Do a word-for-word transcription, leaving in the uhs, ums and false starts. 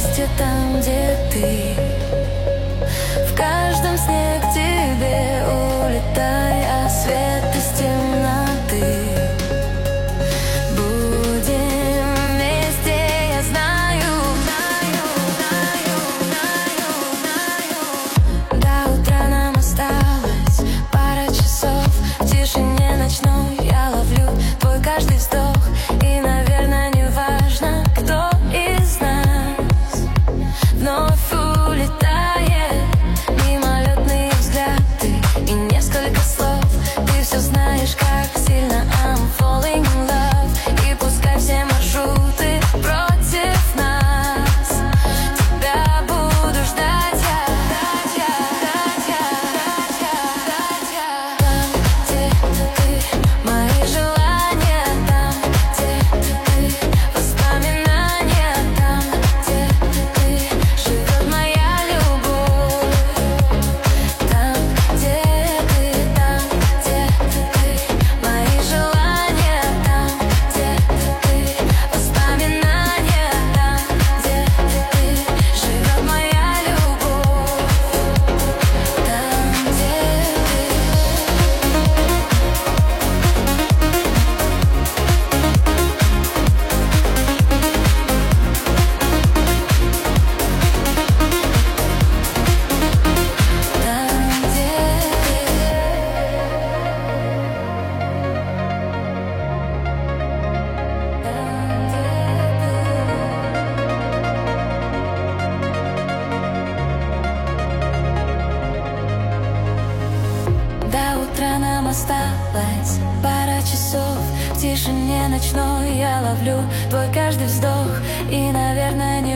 месте, там, где ты. В каждом сне к тебе улетай, а свет из темноты. Будем вместе, я знаю, знаю, знаю, знаю, знаю. До утра нам осталось пара часов. В тишине ночной я ловлю твой каждый вздох. И, наверное, не важно, кто из нас вновь улетает. Мимолетные взгляды и несколько слов. Ты все знаешь, как сильно I'm falling in love. И пускай все маршруты против нас, тебя буду ждать я, ждать я, ждать я, ждать я, ждать я. Там, где ты, мои желания. Там, где ты, воспоминания. Там, где ты, живет моя любовь. Там, где ты, там, где ты, мои желания. Там, где ты, воспоминания. Там, где ты, живет моя любовь. Там, где До утра нам осталось пара часов. В тишине ночной я ловлю твой каждый вздох. И, наверное, не